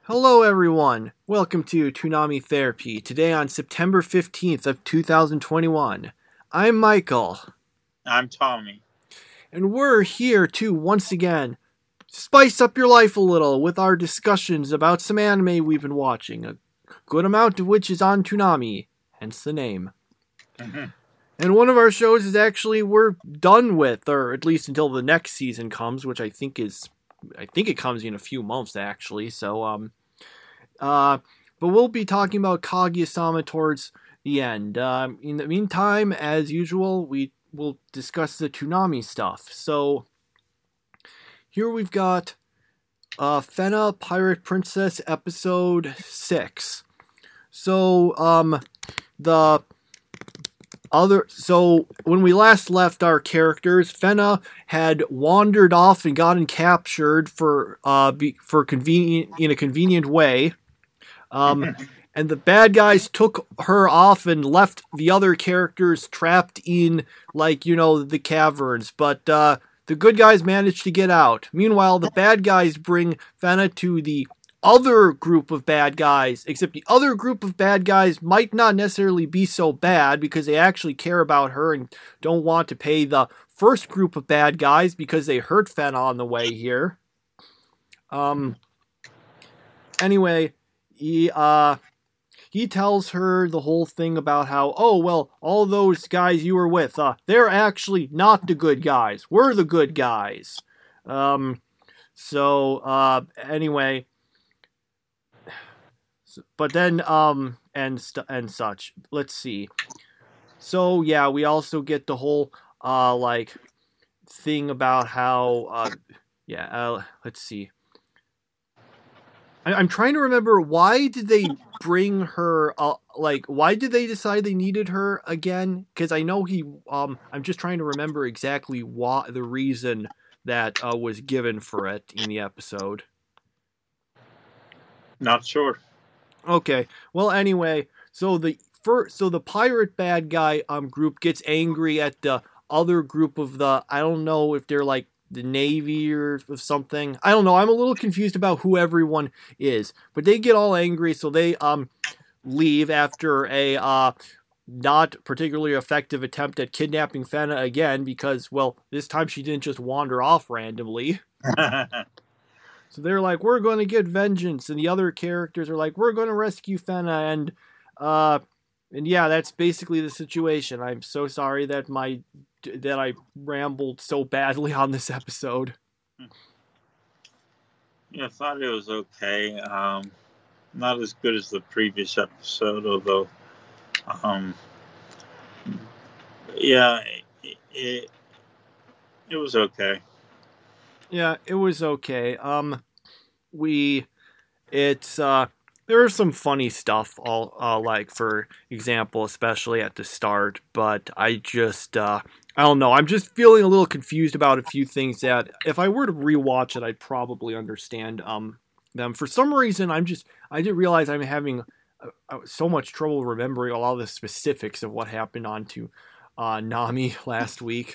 Hello everyone, welcome to Toonami Therapy, today on September 15th of 2021. I'm Michael. I'm Tommy. And we're here to, once again, spice up your life a little with our discussions about some anime we've been watching, a good amount of which is on Toonami, hence the name. And one of our shows is actually we're done with, or at least until the next season comes, which I think it comes in a few months actually, so but we'll be talking about Kaguya-sama towards the end. In the meantime, as usual, we will discuss the Toonami stuff. So here we've got Fena Pirate Princess episode 6. So when we last left our characters, Fena had wandered off and gotten captured in a convenient way. And the bad guys took her off and left the other characters trapped in, the caverns. But the good guys managed to get out. Meanwhile, the bad guys bring Fena to the other group of bad guys, except the other group of bad guys might not necessarily be so bad because they actually care about her and don't want to pay the first group of bad guys because they hurt Fena on the way here. Anyway, he tells her the whole thing about how, all those guys you were with, they're actually not the good guys. We're the good guys. Anyway, but then, and such. Let's see. So, yeah, we also get the whole, thing about how, let's see. I'm trying to remember, why did they bring her, why did they decide they needed her again? Because I know I'm just trying to remember exactly the reason that was given for it in the episode. Not sure. Okay, well, anyway, so the pirate bad guy group gets angry at the other group of I don't know if they're the Navy or something. I don't know. I'm a little confused about who everyone is. But they get all angry, so they leave after a not particularly effective attempt at kidnapping Fena again because, this time she didn't just wander off randomly. So they're like, we're going to get vengeance. And the other characters are like, we're going to rescue Fena. And yeah, that's basically the situation. I'm so sorry that I rambled so badly on this episode. Yeah, I thought it was okay. Not as good as the previous episode, although, it was okay. Yeah, it was okay. There was some funny stuff, for example, especially at the start, but I just, I don't know, I'm just feeling a little confused about a few things that, if I were to rewatch it, I'd probably understand, them. For some reason, I didn't realize I'm having so much trouble remembering a lot of the specifics of what happened onto, Nami last week.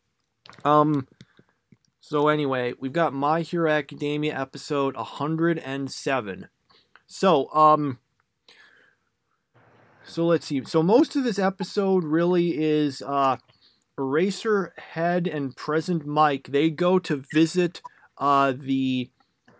So anyway, we've got My Hero Academia episode 107. So let's see. So most of this episode really is Eraserhead and Present Mike. They go to visit they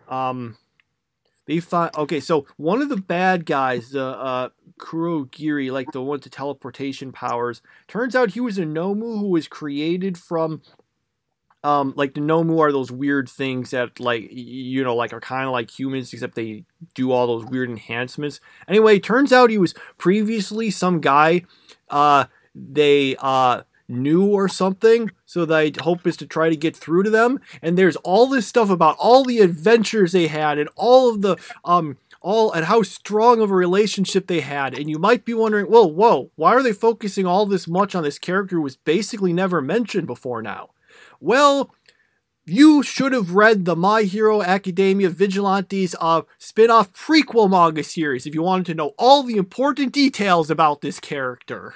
find, so one of the bad guys, the Kurogiri, the one with the teleportation powers, turns out he was a Nomu who was created from the Nomu are those weird things that, are kind of like humans, except they do all those weird enhancements. Anyway, turns out he was previously some guy they knew or something, so the hope is to try to get through to them. And there's all this stuff about all the adventures they had and all of the, and how strong of a relationship they had. And you might be wondering, whoa, why are they focusing all this much on this character who was basically never mentioned before now? Well, you should have read the My Hero Academia Vigilantes spin-off prequel manga series if you wanted to know all the important details about this character.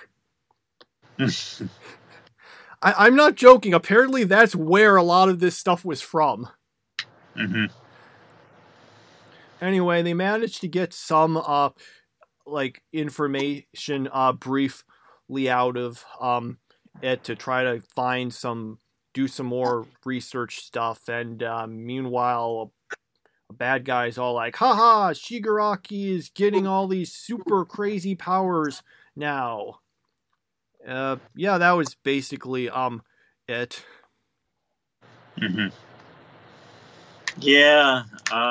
I'm not joking. Apparently that's where a lot of this stuff was from. Mm-hmm. Anyway, they managed to get some information briefly out of it to try to do some more research stuff, and meanwhile a bad guy's all like, haha, Shigaraki is getting all these super crazy powers now. Yeah, that was basically it. Mm-hmm. Yeah,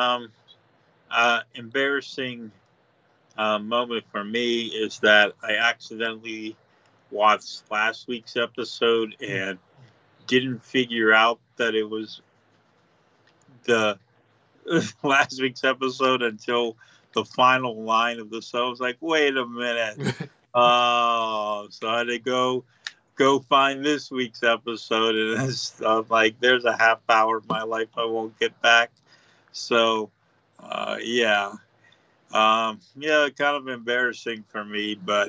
embarrassing moment for me is that I accidentally watched last week's episode and didn't figure out that it was the last week's episode until the final line of the song. I was like, wait a minute. Oh, so I had to go find this week's episode, and it's like there's a half hour of my life I won't get back. So, yeah, kind of embarrassing for me, but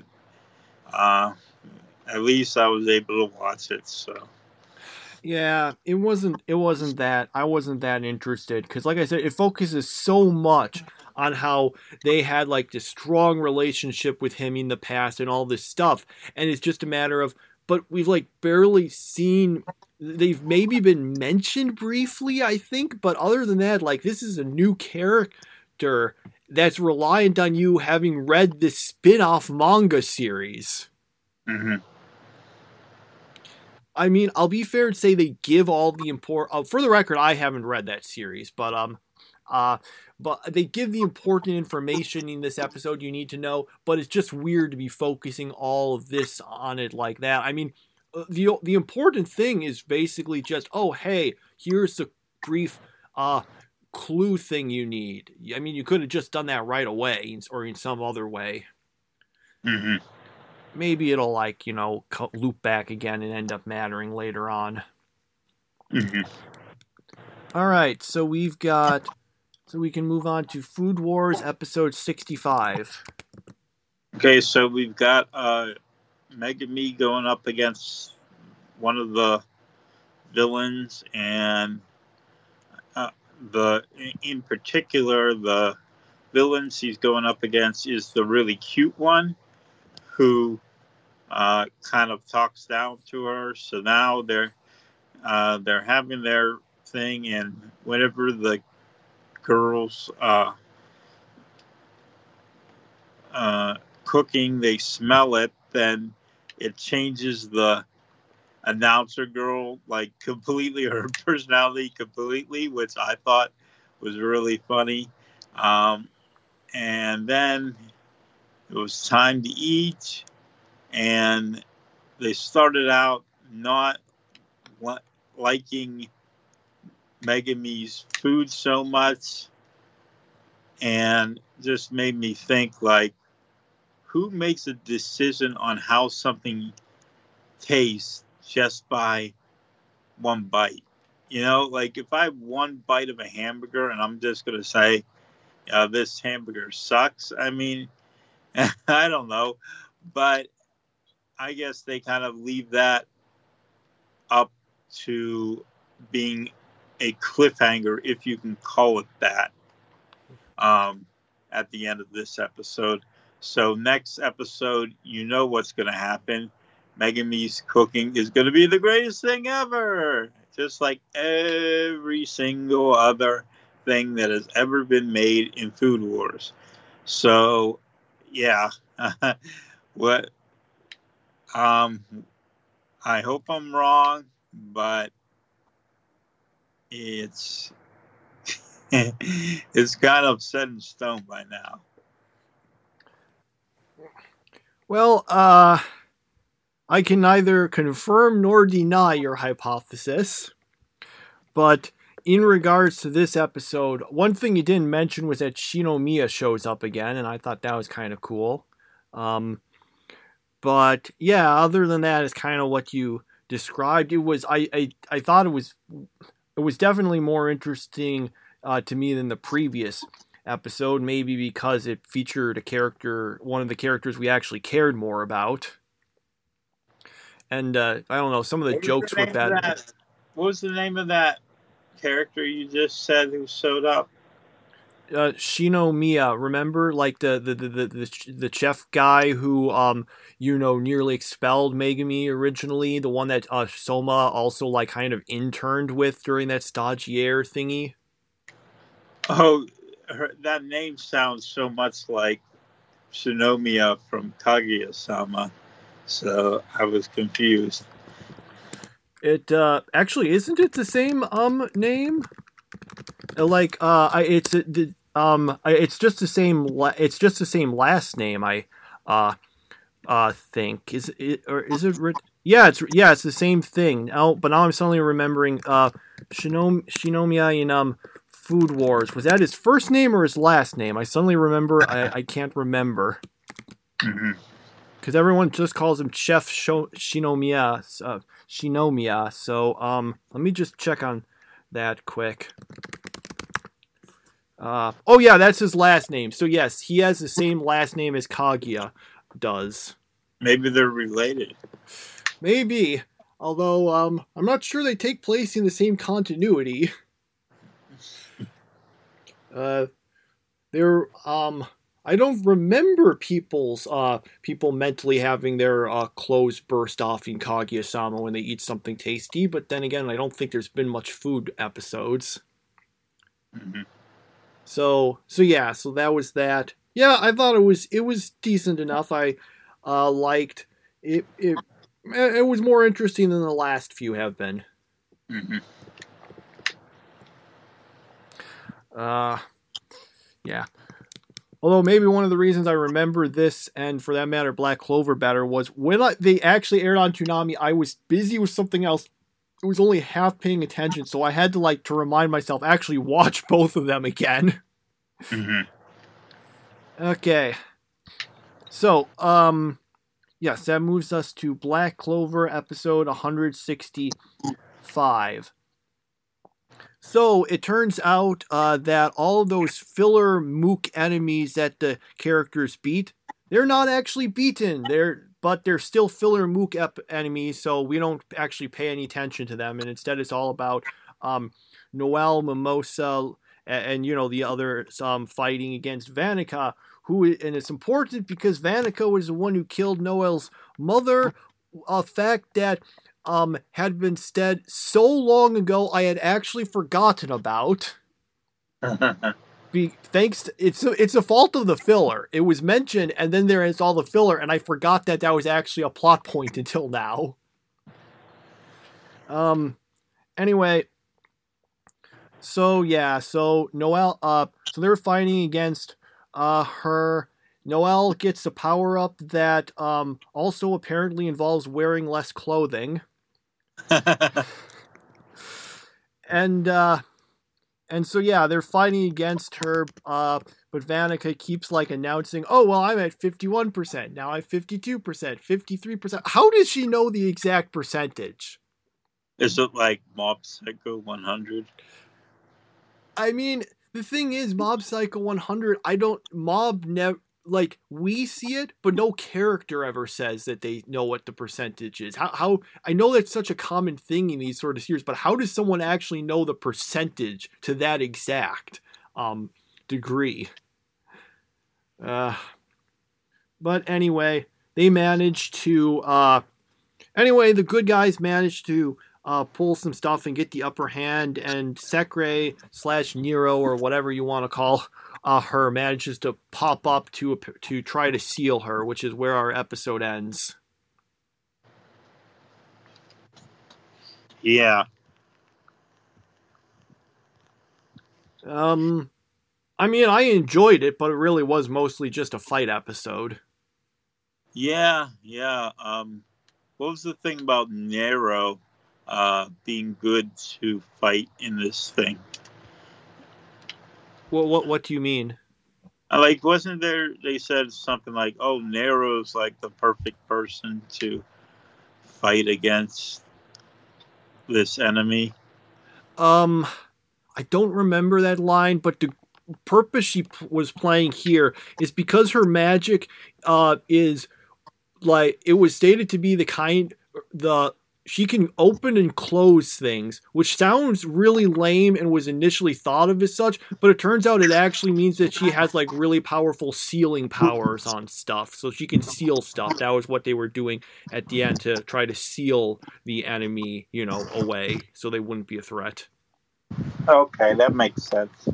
at least I was able to watch it. So. Yeah, it wasn't that I wasn't that interested because, like I said, it focuses so much on how they had like this strong relationship with him in the past and all this stuff, and it's just a matter of, but we've like barely seen. They've maybe been mentioned briefly, I think, but other than that, like this is a new character that's reliant on you having read this spin-off manga series. Mm-hmm. I mean, I'll be fair and say they give all the important. For the record, I haven't read that series, but they give the important information in this episode you need to know. But it's just weird to be focusing all of this on it like that. I mean, the important thing is basically just, oh hey, here's the brief clue thing you need. I mean, you could have just done that right away, or in some other way. Mm-hmm. Maybe it'll loop back again and end up mattering later on. Mm-hmm. All right, so we can move on to Food Wars episode 65. Okay, so we've got Megumi going up against one of the villains, and in particular the villains he's going up against is the really cute one who kind of talks down to her. So now they're having their thing, and whenever the girls cooking, they smell it, then it changes the announcer girl like completely, her personality completely, which I thought was really funny. And then it was time to eat, and they started out not liking Megumi's food so much, and just made me think, like, who makes a decision on how something tastes just by one bite? Like if I have one bite of a hamburger and I'm just going to say, this hamburger sucks. I mean, I don't know, but I guess they kind of leave that up to being a cliffhanger, if you can call it that, at the end of this episode. So next episode, what's going to happen. Megumi's cooking is going to be the greatest thing ever, just like every single other thing that has ever been made in Food Wars. So, yeah, what? I hope I'm wrong, but it's it's kind of set in stone by now. Well, I can neither confirm nor deny your hypothesis, but in regards to this episode, one thing you didn't mention was that Shinomiya shows up again, and I thought that was kind of cool. But yeah, other than that, it's kind of what you described. It was I thought it was definitely more interesting to me than the previous episode, maybe because it featured one of the characters we actually cared more about. And I don't know, some of the jokes were better. What was the name of that character you just said who showed up? Shinomiya, remember, like the chef guy who nearly expelled Megumi originally, the one that Soma also like kind of interned with during that stagiaire thingy. Oh, that name sounds so much like Shinomiya from Kaguya-sama, so I was confused. It actually isn't it the same name? Like it's just the same it's just the same last name. I think is it or is it? Yeah, it's the same thing. Now, but now I'm suddenly remembering Shinomiya in Food Wars. Was that his first name or his last name? I suddenly remember. I can't remember. Because everyone just calls him Chef Shinomiya. Shinomiya. So let me just check on that quick. Oh yeah, that's his last name. So yes, he has the same last name as Kaguya does. Maybe they're related. Maybe. Although I'm not sure they take place in the same continuity. They're I don't remember people mentally having their clothes burst off in Kaguya-sama when they eat something tasty, but then again, I don't think there's been much food episodes. So that was that. Yeah, I thought it was decent enough. I liked it. It was more interesting than the last few have been. Yeah. Although maybe one of the reasons I remember this, and for that matter, Black Clover better, was when they actually aired on Toonami, I was busy with something else. I was only half paying attention, so I had to remind myself, actually watch both of them again. Okay. So, yes, that moves us to Black Clover episode 165. So it turns out that all of those filler mook enemies that the characters beat, they're not actually beaten. But they're still filler mook enemies, so we don't actually pay any attention to them. And instead, it's all about Noelle, Mimosa, and the others fighting against Vanica. And it's important because Vanica was the one who killed Noelle's mother. A fact that had been said so long ago I had actually forgotten about. It's a fault of the filler. It was mentioned, and then there is all the filler, and I forgot that was actually a plot point until now. Anyway, so Noelle, so they're fighting against her. Noelle gets a power up that also apparently involves wearing less clothing. And so they're fighting against her, but Vanica keeps announcing, "Oh well, I'm at 51%. Now I'm 52%, 53%." How does she know the exact percentage? Is it like Mob Psycho 100? I mean, the thing is, Mob Psycho 100. We see it, but no character ever says that they know what the percentage is. How I know that's such a common thing in these sort of series, but how does someone actually know the percentage to that exact degree? But anyway, they managed to. The good guys managed to pull some stuff and get the upper hand, and Sekre/Nero, or whatever you want to call her, manages to pop up to try to seal her, which is where our episode ends. Yeah. I enjoyed it, but it really was mostly just a fight episode. Yeah. What was the thing about Nero being good to fight in this thing? What do you mean? Wasn't there, they said something like, "Oh, Nero's like the perfect person to fight against this enemy"? I don't remember that line, but the purpose she was playing here is because her magic is it was stated to be the she can open and close things, which sounds really lame and was initially thought of as such, but it turns out it actually means that she has like really powerful sealing powers on stuff, so she can seal stuff. That was what they were doing at the end to try to seal the enemy, away, so they wouldn't be a threat. Okay, that makes sense.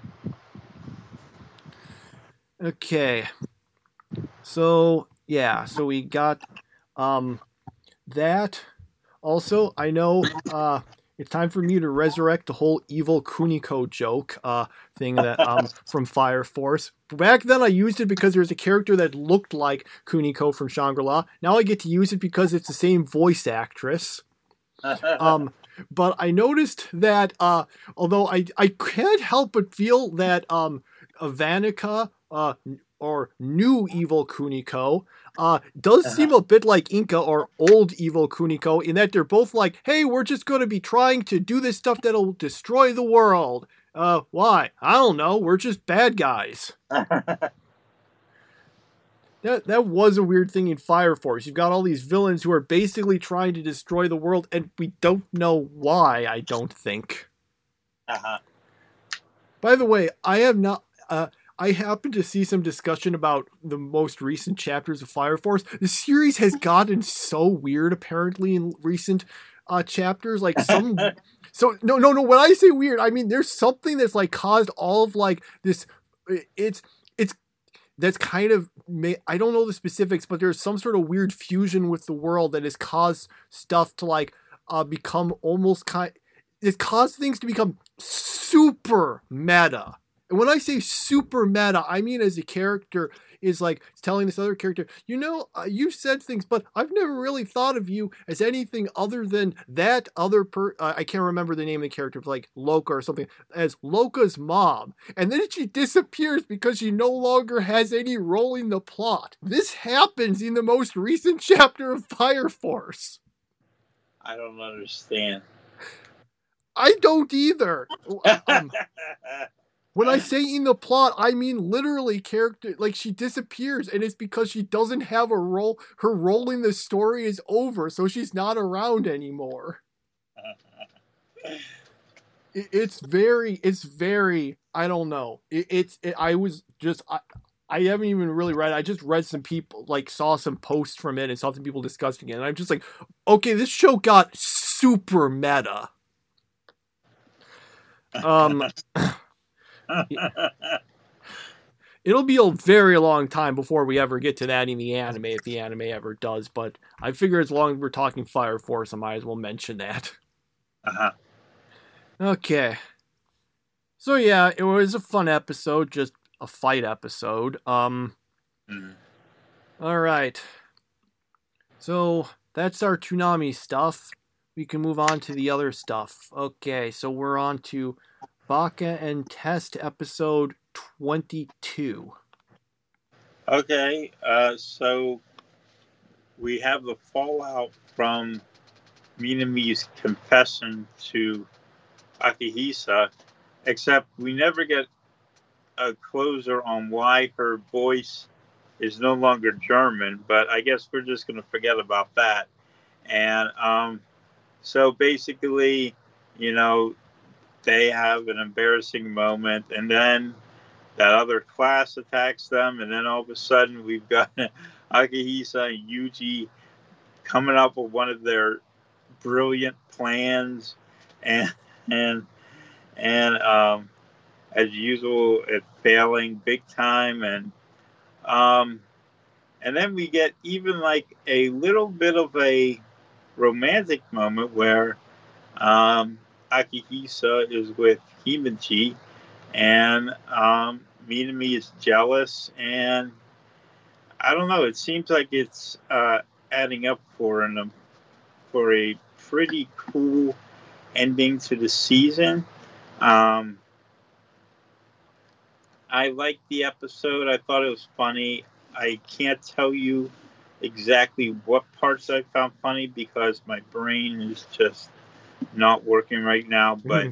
Okay. So, yeah, so we got that. Also, I know it's time for me to resurrect the whole evil Kuniko joke thing that from Fire Force. Back then I used it because there's a character that looked like Kuniko from Shangri-La. Now I get to use it because it's the same voice actress. But I noticed that although I can't help but feel that Ivanica or new evil Kuniko does seem a bit like Inca or old evil Kuniko in that they're both like, hey, we're just going to be trying to do this stuff that'll destroy the world. Why? I don't know. We're just bad guys. That was a weird thing in Fire Force. You've got all these villains who are basically trying to destroy the world, and we don't know why, I don't think. By the way, I have not... I happened to see some discussion about the most recent chapters of Fire Force. The series has gotten so weird, apparently, in recent chapters. Like some, so no. When I say weird, I mean there's something that's like caused all of like this. It's that's kind of. I don't know the specifics, but there's some sort of weird fusion with the world that has caused stuff to like become almost kind. It's caused things to become super meta. And when I say super meta, I mean as a character is like telling this other character, you've said things, but I've never really thought of you as anything other than that other I can't remember the name of the character, like Loka or something, as Loka's mom. And then she disappears because she no longer has any role in the plot. This happens in the most recent chapter of Fire Force. I don't understand. I don't either. When I say in the plot, I mean literally character, like she disappears and it's because she doesn't have a role. Her role in the story is over, so she's not around anymore. It's very, I don't know. I haven't even really read it. I just read some people, like saw some posts from it and saw some people discussing it. And I'm just like, okay, this show got super meta. It'll be a very long time before we ever get to that in the anime, if the anime ever does, but I figure as long as we're talking Fire Force, I might as well mention that. Okay. So yeah, it was a fun episode, just a fight episode. Alright. So, that's our Toonami stuff. We can move on to the other stuff. Okay, so we're on to Baka and Test episode 22. Okay, so we have the fallout from Minami's confession to Akihisa, except we never get a closure on why her voice is no longer German, but I guess we're just going to forget about that. And so basically, they have an embarrassing moment, and then that other class attacks them, and then all of a sudden we've got Akihisa and Yuji coming up with one of their brilliant plans, and as usual, it's failing big time, and then we get even like a little bit of a romantic moment where Akihisa is with Himichi, and Minami is jealous, and I don't know. It seems like it's adding up for a pretty cool ending to the season. I liked the episode. I thought it was funny. I can't tell you exactly what parts I found funny because my brain is just not working right now, but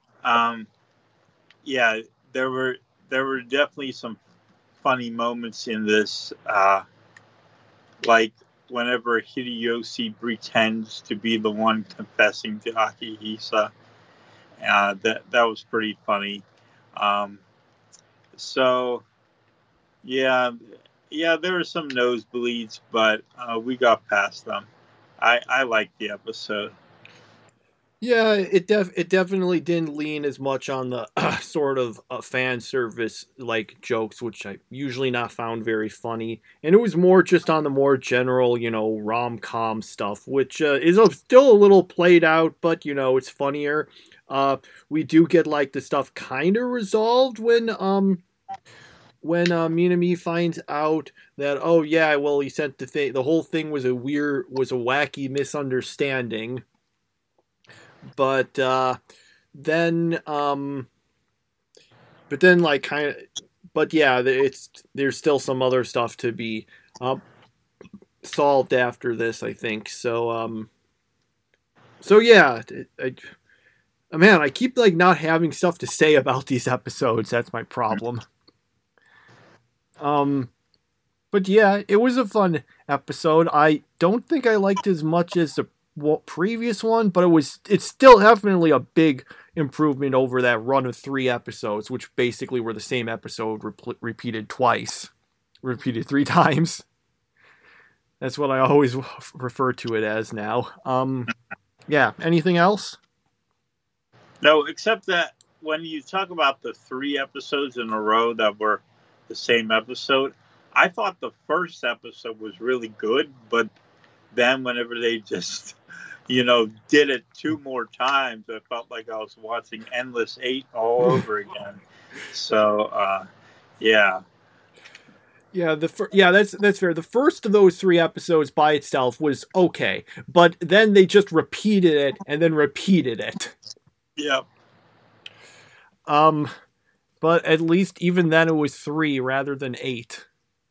yeah, there were definitely some funny moments in this, like whenever Hideyoshi pretends to be the one confessing to Akihisa. That was pretty funny. Um, so yeah, yeah, there were some nosebleeds, but we got past them. I liked the episode. Yeah, it definitely didn't lean as much on the sort of fan service like jokes, which I usually not found very funny, and it was more just on the more general, rom com stuff, which is still a little played out, but it's funnier. We do get like the stuff kind of resolved when Minami finds out that, oh yeah, well, he sent the thing. The whole thing was a wacky misunderstanding. But then like kind of, but yeah, there's still some other stuff to be solved after this, I think. So yeah, man, I keep like not having stuff to say about these episodes. That's my problem. But yeah, it was a fun episode. I don't think I liked as much as the previous one, but it's still definitely a big improvement over that run of 3 episodes, which basically were the same episode repeated 3 times. That's what I always refer to it as now. Yeah, anything else? No, except that when you talk about the 3 episodes in a row that were the same episode, I thought the first episode was really good, but then whenever they just, did it 2 more times, I felt like I was watching Endless 8 all over again. So, yeah. Yeah, that's fair. The first of those 3 episodes by itself was okay, but then they just repeated it and then repeated it. Yeah. But at least even then it was 3 rather than 8.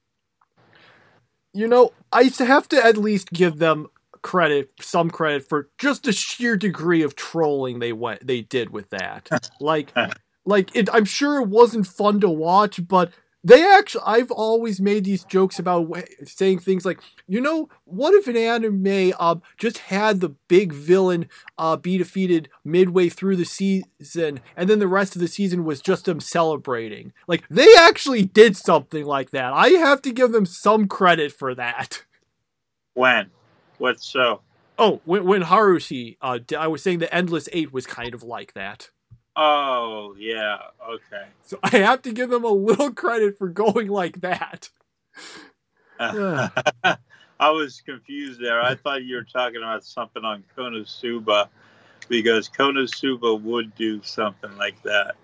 I have to at least give them some credit for just the sheer degree of trolling they did with that. I'm sure it wasn't fun to watch, but I've always made these jokes about saying things like, what if an anime just had the big villain be defeated midway through the season, and then the rest of the season was just them celebrating? Like, they actually did something like that. I have to give them some credit for that. When? What show? Oh, when Haruhi, I was saying the Endless 8 was kind of like that. Oh, yeah, okay. So I have to give them a little credit for going like that. I was confused there. I thought you were talking about something on Konosuba, because Konosuba would do something like that.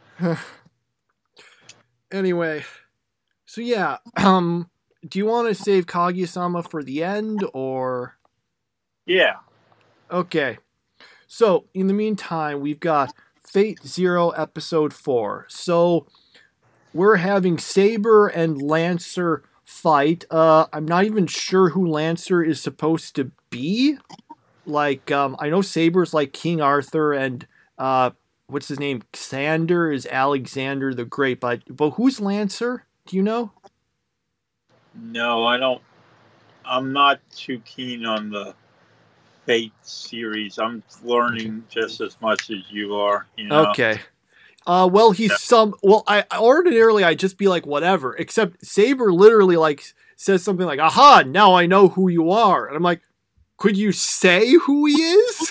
Anyway, so yeah, do you want to save Kaguya-sama for the end, or? Yeah. Okay. So, in the meantime, we've got Fate Zero Episode 4. So, we're having Saber and Lancer fight. I'm not even sure who Lancer is supposed to be. Like, I know Saber's like King Arthur, and what's his name? Xander is Alexander the Great. But who's Lancer? Do you know? No, I don't. I'm not too keen on the Fate series. I'm learning just as much as you are. Okay. Well, he's some. Well, I ordinarily I'd just be like whatever. Except Saber literally like says something like, "Aha! Now I know who you are." And I'm like, "Could you say who he is?"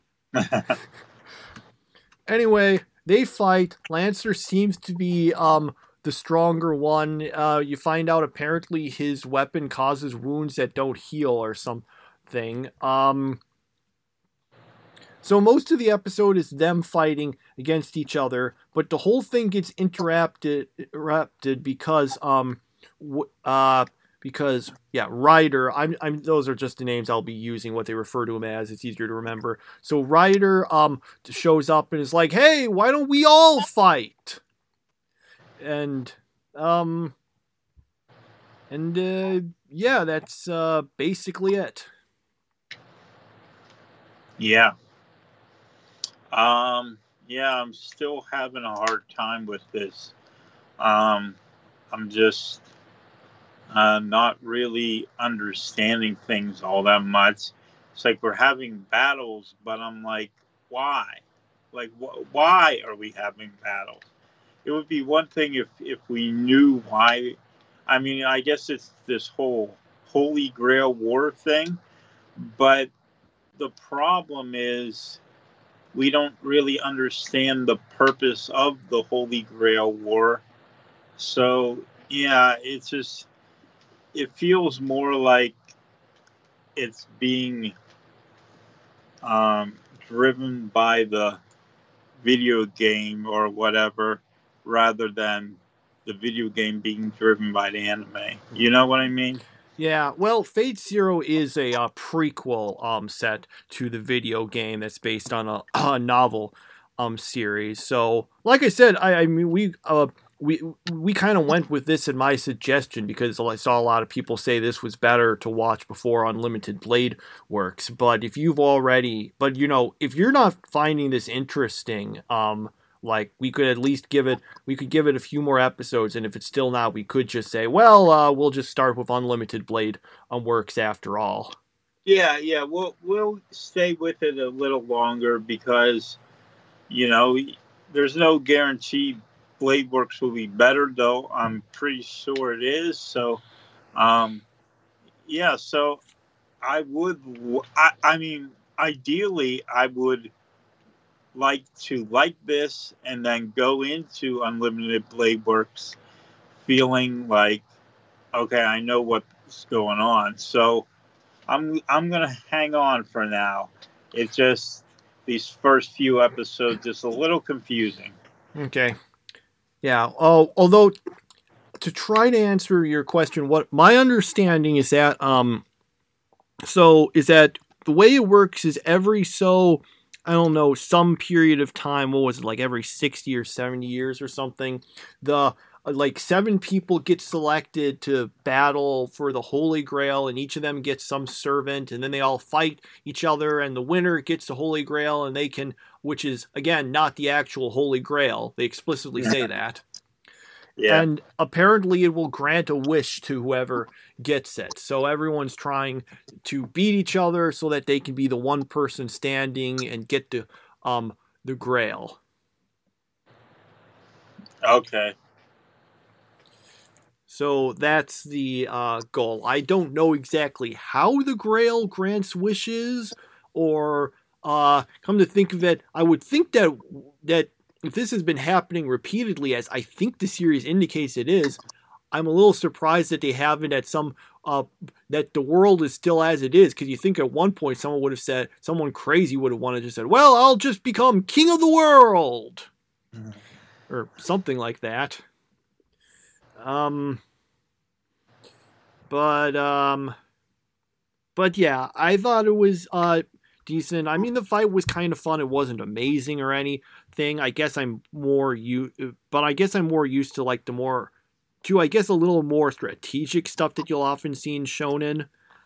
Anyway, they fight. Lancer seems to be the stronger one. You find out apparently his weapon causes wounds that don't heal or something. So most of the episode is them fighting against each other, but the whole thing gets interrupted because Ryder. I'm those are just the names I'll be using, what they refer to him as. It's easier to remember. So Ryder shows up and is like, "Hey, why don't we all fight?" And yeah, that's basically it. Yeah. Yeah, I'm still having a hard time with this. I'm just not really understanding things all that much. It's like we're having battles, but I'm like, why? Like, why are we having battles? It would be one thing if we knew why. I mean, I guess it's this whole Holy Grail war thing, but the problem is we don't really understand the purpose of the Holy Grail war. So, yeah, it's just, it feels more like it's being driven by the video game or whatever, rather than the video game being driven by the anime. You know what I mean? Yeah, well, Fate Zero is a prequel set to the video game that's based on a novel series. So, like I said, I mean we kind of went with this in my suggestion because I saw a lot of people say this was better to watch before Unlimited Blade Works. But if you've already, but you know, if you're not finding this interesting, like we could at least give it a few more episodes, and if it's still not, we could just say, well, we'll just start with Unlimited Blade Works after all. Yeah, we'll stay with it a little longer because, you know, there's no guarantee Blade Works will be better, though I'm pretty sure it is. So, yeah, so I mean, ideally, I would like to like this and then go into Unlimited Blade Works feeling like, okay, I know what's going on. So I'm gonna hang on for now. It's just these first few episodes is a little confusing. Okay. Yeah. Oh, although to try to answer your question, what my understanding is that is that the way it works is every so, I don't know, some period of time, what was it, like every 60 or 70 years or something, the like 7 people get selected to battle for the Holy Grail, and each of them gets some servant, and then they all fight each other, and the winner gets the Holy Grail, and they can, which is, again, not the actual Holy Grail. They explicitly say that. Yeah. And apparently it will grant a wish to whoever gets it. So everyone's trying to beat each other so that they can be the one person standing and get the Grail. Okay. So that's the goal. I don't know exactly how the Grail grants wishes, or come to think of it, I would think that if this has been happening repeatedly, as I think the series indicates it is, I'm a little surprised that they haven't at some that the world is still as it is. Because you think at one point someone crazy would have wanted to say, "Well, I'll just become king of the world," or something like that. But yeah, I thought it was decent. I mean, the fight was kind of fun. It wasn't amazing or anything. I guess I'm more used to like I guess a little more strategic stuff that you'll often see in shonen.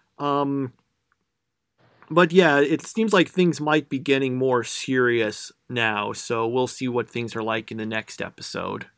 But yeah, it seems like things might be getting more serious now. So we'll see what things are like in the next episode.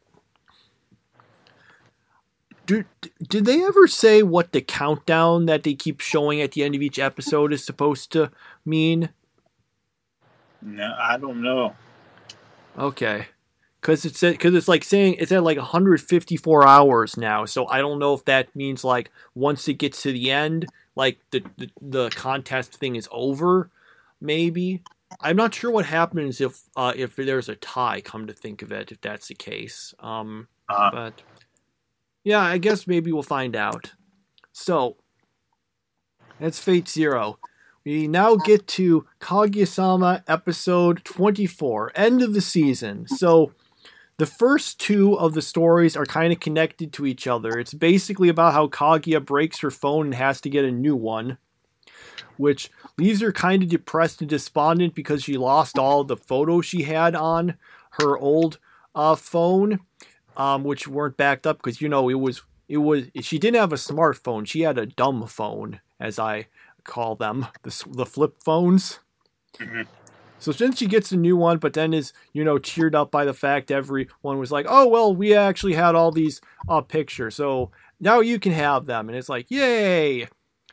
Did they ever say what the countdown that they keep showing at the end of each episode is supposed to mean? No, I don't know. Okay. Because it's like saying it's at like 154 hours now, so I don't know if that means like once it gets to the end, like the contest thing is over, maybe. I'm not sure what happens if there's a tie, come to think of it, if that's the case. But yeah, I guess maybe we'll find out. So, that's Fate Zero. We now get to Kaguya-sama episode 24, end of the season. So, the first 2 of the stories are kind of connected to each other. It's basically about how Kaguya breaks her phone and has to get a new one, which leaves her kind of depressed and despondent because she lost all the photos she had on her old phone. Which weren't backed up because, you know, it was she didn't have a smartphone. She had a dumb phone, as I call them, the flip phones. Mm-hmm. So since she gets a new one, but then is, cheered up by the fact everyone was like, oh, well, we actually had all these pictures. So now you can have them. And it's like, yay.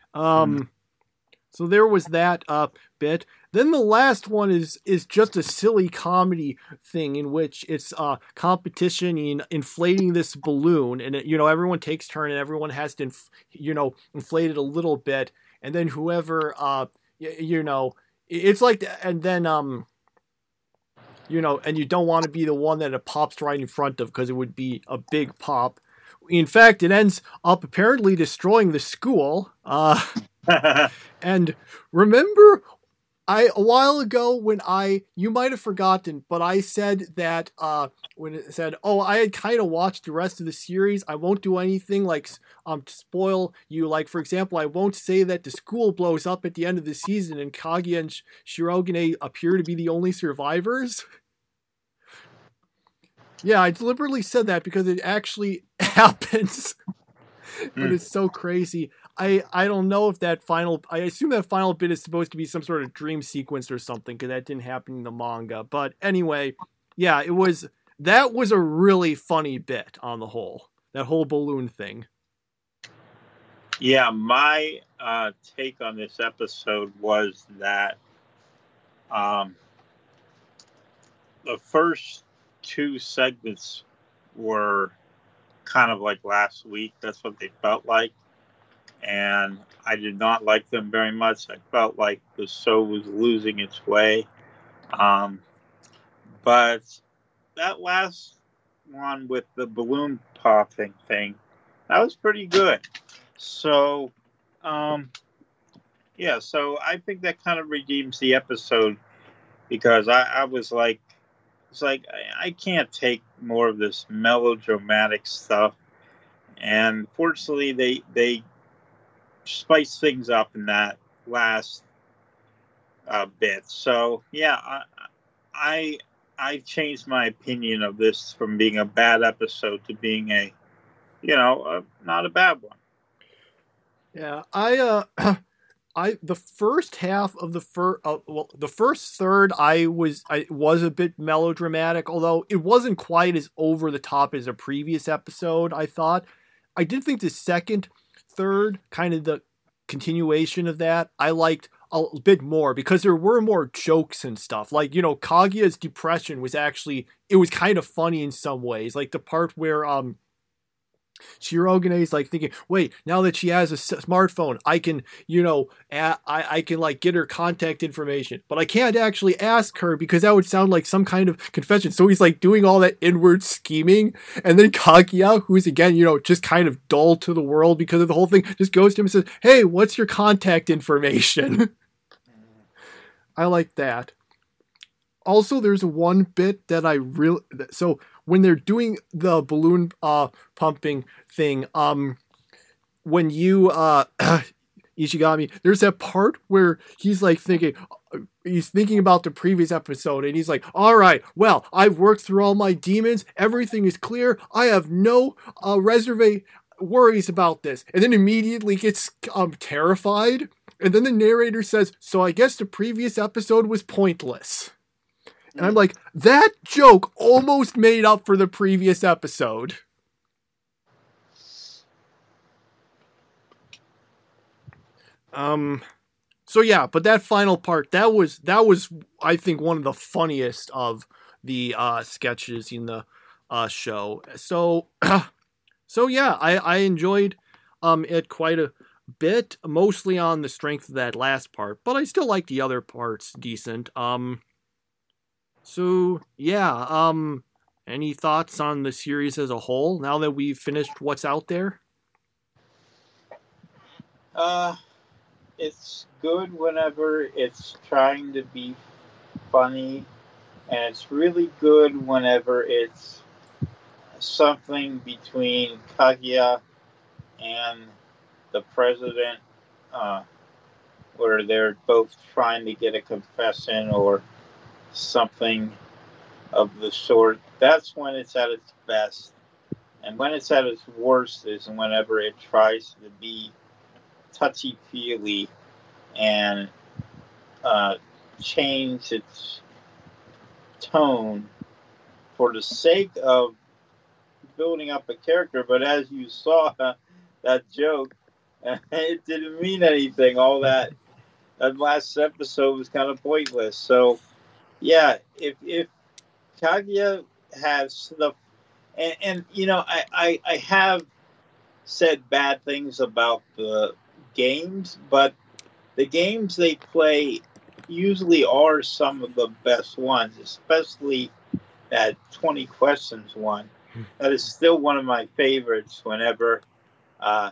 So there was that bit. Then the last one is just a silly comedy thing in which it's competition in inflating this balloon. And, everyone takes turn and everyone has to, inflate it a little bit. And then whoever, it's like, and then, and you don't want to be the one that it pops right in front of because it would be a big pop. In fact, it ends up apparently destroying the school. And remember, a while ago when you might have forgotten, but I said that when it said, oh, I had kind of watched the rest of the series. I won't do anything like to spoil you. Like, for example, I won't say that the school blows up at the end of the season and Kaguya and Shirogane appear to be the only survivors. Yeah, I deliberately said that because it actually happens. But it's so crazy. I don't know if I assume that final bit is supposed to be some sort of dream sequence or something, because that didn't happen in the manga. But anyway, yeah, that was a really funny bit on the whole. That whole balloon thing. Yeah, my take on this episode was that the first two segments were kind of like last week. That's what they felt like. And I did not like them very much. I felt like the show was losing its way. But that last one with the balloon popping thing, that was pretty good. So, so I think that kind of redeems the episode, because I was like, it's like, I can't take more of this melodramatic stuff. And fortunately, they spice things up in that last bit. So yeah, I changed my opinion of this from being a bad episode to being not a bad one. Yeah, the first half of the first third, I was a bit melodramatic, although it wasn't quite as over the top as a previous episode. I thought I did think the second third, kind of the continuation of that, I liked a bit more because there were more jokes and stuff. Like, Kaguya's depression was actually, it was kind of funny in some ways. Like the part where Shirogane is like thinking, wait, now that she has a smartphone, I can, I can like get her contact information, but I can't actually ask her because that would sound like some kind of confession. So he's like doing all that inward scheming. And then Kaguya, who's again, just kind of dull to the world because of the whole thing, just goes to him and says, hey, what's your contact information? I like that. Also, there's one bit that so when they're doing the balloon pumping thing, when you Ishigami, there's that part where he's like he's thinking about the previous episode, and he's like, all right, well, I've worked through all my demons, everything is clear, I have no worries about this, and then immediately gets terrified, and then the narrator says, so I guess the previous episode was pointless. And I'm like, that joke almost made up for the previous episode. So yeah, but that final part, that was I think one of the funniest of the sketches in the show. So yeah, I enjoyed it quite a bit, mostly on the strength of that last part, but I still like the other parts decent. So, yeah, any thoughts on the series as a whole, now that we've finished what's out there? It's good whenever it's trying to be funny, and it's really good whenever it's something between Kaguya and the president, where they're both trying to get a confession or something of the sort. That's when it's at its best. And when it's at its worst is whenever it tries to be touchy-feely and change its tone for the sake of building up a character. But as you saw, that joke, it didn't mean anything. All that last episode was kind of pointless. So, yeah, if Kaguya has the and I have said bad things about the games, but the games they play usually are some of the best ones, especially that 20 questions one. That is still one of my favorites whenever uh,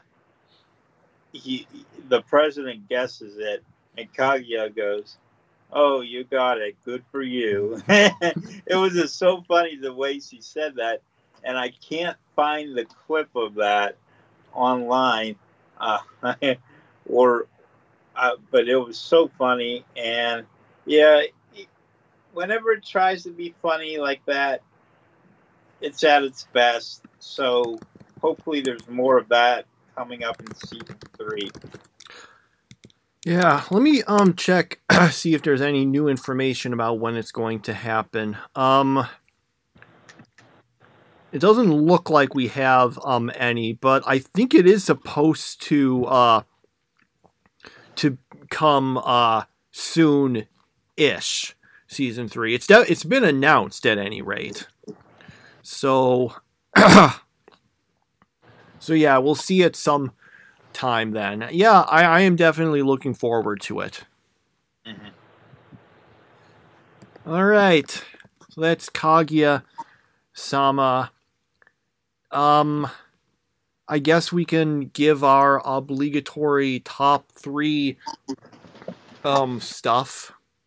the president guesses it and Kaguya goes, "Oh, you got it. Good for you." It was just so funny the way she said that, and I can't find the clip of that online, uh, or but it was so funny. And yeah, whenever it tries to be funny like that, it's at its best. So hopefully, there's more of that coming up in season 3. Yeah, let me check see if there's any new information about when it's going to happen. It doesn't look like we have any, but I think it is supposed to come soon-ish. Season 3. It's been announced at any rate. So so yeah, we'll see it some time then. Yeah, I am definitely looking forward to it. Mm-hmm. All right, so that's Kaguya-sama. I guess we can give our obligatory top 3 stuff.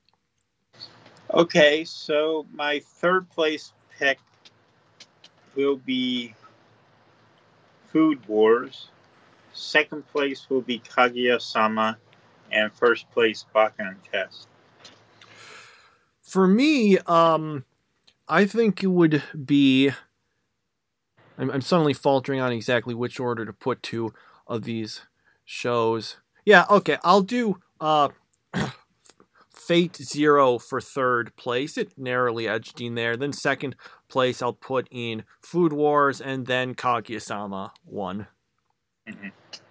Okay, so my third place pick will be Food Wars. Second place will be Kaguya-sama, and first place Bakunin Test. For me, I think it would be. I'm suddenly faltering on exactly which order to put 2 of these shows. Yeah, okay, I'll do Fate Zero for third place. It narrowly edged in there. Then second place, I'll put in Food Wars, and then Kaguya-sama 1. Mm-hmm.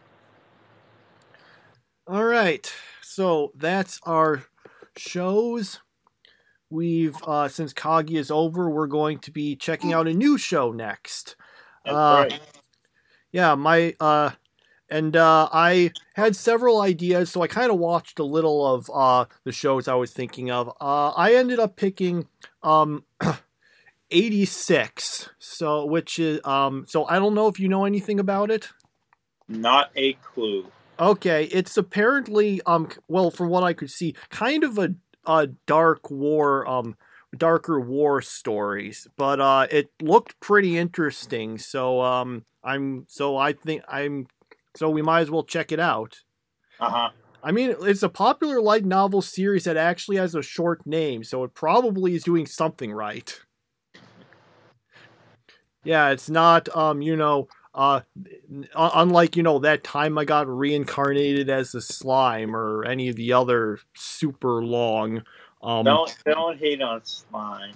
All right, so that's our shows. We've since Kaguya is over, we're going to be checking out a new show next. That's right. Yeah, I had several ideas, so I kind of watched a little of the shows I was thinking of. I ended up picking 86, so which is so I don't know if you know anything about it. Not a clue. Okay, it's apparently well, from what I could see, kind of a darker war stories, but it looked pretty interesting. So so we might as well check it out. Uh-huh. I mean, it's a popular light novel series that actually has a short name, so it probably is doing something right. Yeah, it's not unlike, that time I got reincarnated as a slime or any of the other super long. Don't hate on slime.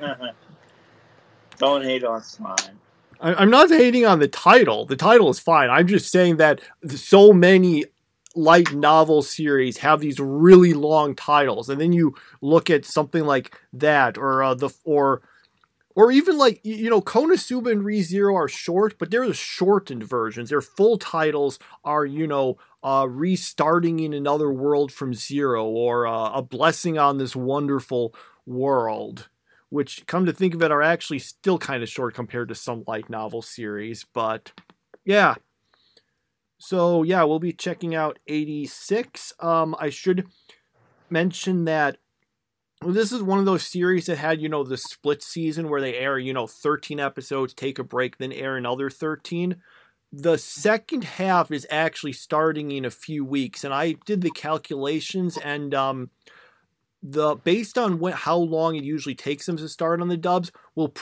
Don't hate on slime. I'm not hating on the title. The title is fine. I'm just saying that so many light novel series have these really long titles, and then you look at something like that, or even like, Konosuba and ReZero are short, but they're the shortened versions. Their full titles are, restarting in another world from zero, or a blessing on this wonderful world, which, come to think of it, are actually still kind of short compared to some light novel series. But yeah. So yeah, we'll be checking out 86. I should mention that this is one of those series that had, the split season where they air, 13 episodes, take a break, then air another 13. The second half is actually starting in a few weeks, and I did the calculations, and based on how long it usually takes them to start on the dubs,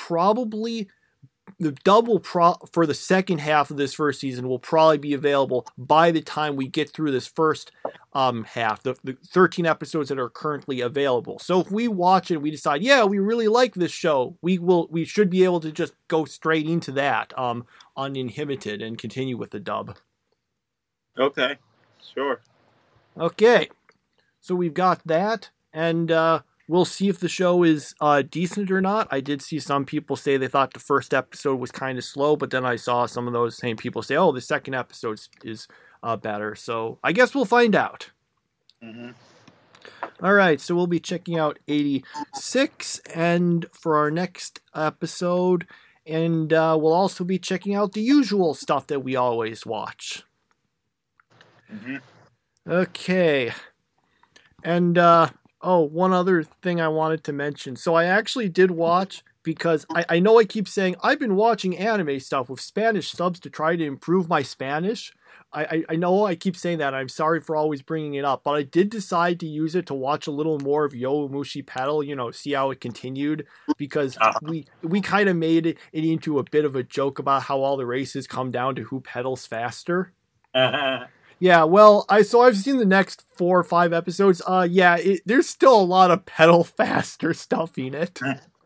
the dub for the second half of this first season will probably be available by the time we get through this first half, the 13 episodes that are currently available. So if we watch it and we decide, yeah, we really like this show, we should be able to just go straight into that uninhibited and continue with the dub. Okay, sure. Okay, so we've got that, and we'll see if the show is decent or not. I did see some people say they thought the first episode was kind of slow, but then I saw some of those same people say, oh, the second episode is better. So I guess we'll find out. Mm-hmm. All right, so we'll be checking out 86 and for our next episode, and we'll also be checking out the usual stuff that we always watch. Mm-hmm. Okay. And one other thing I wanted to mention. So I actually did watch, because I know I keep saying I've been watching anime stuff with Spanish subs to try to improve my Spanish. I know I keep saying that. I'm sorry for always bringing it up, but I did decide to use it to watch a little more of Yowamushi Pedal, see how it continued, because we kind of made it into a bit of a joke about how all the races come down to who pedals faster. Yeah, well, I've seen the next 4 or 5 episodes. There's still a lot of pedal faster stuff in it.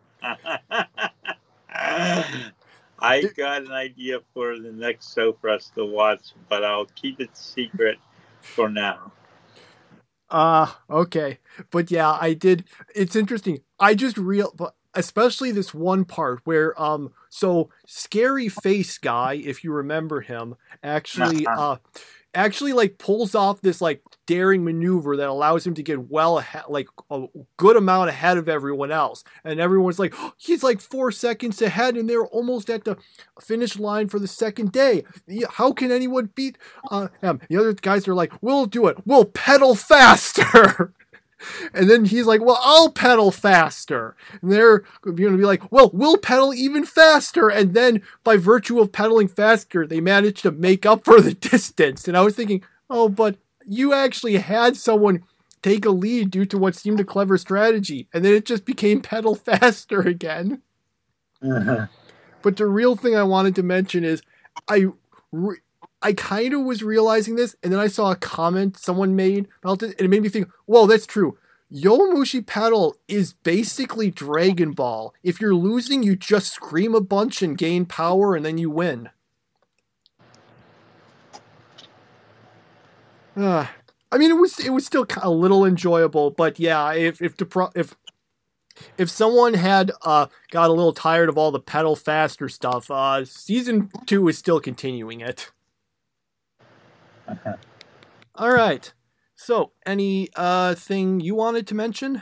I got an idea for the next show for us to watch, but I'll keep it secret for now. Okay. But yeah, I did. It's interesting. I just especially this one part where, so Scary Face Guy, if you remember him, actually like pulls off this like daring maneuver that allows him to get well ahead, like a good amount ahead of everyone else. And everyone's like, oh, he's like 4 seconds ahead and they're almost at the finish line for the second day. How can anyone beat him? The other guys are like, we'll do it. We'll pedal faster. And then he's like, well, I'll pedal faster. And they're going to be like, well, we'll pedal even faster. And then by virtue of pedaling faster, they managed to make up for the distance. And I was thinking, oh, but you actually had someone take a lead due to what seemed a clever strategy. And then it just became pedal faster again. Uh-huh. But the real thing I wanted to mention is I kind of was realizing this, and then I saw a comment someone made about it, and it made me think, whoa, that's true. Yowamushi Pedal is basically Dragon Ball. If you're losing, you just scream a bunch and gain power, and then you win. I mean, it was still a little enjoyable, but yeah, if someone had got a little tired of all the pedal faster stuff, season 2 is still continuing it. Uh-huh. All right. So, any thing you wanted to mention?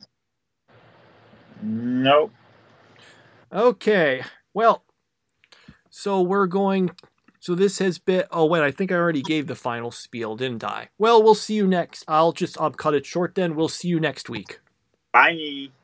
Nope. Okay. Well, so this has been... Oh, wait, I think I already gave the final spiel, didn't I? Well, we'll see you next. I'll just cut it short then. We'll see you next week. Bye.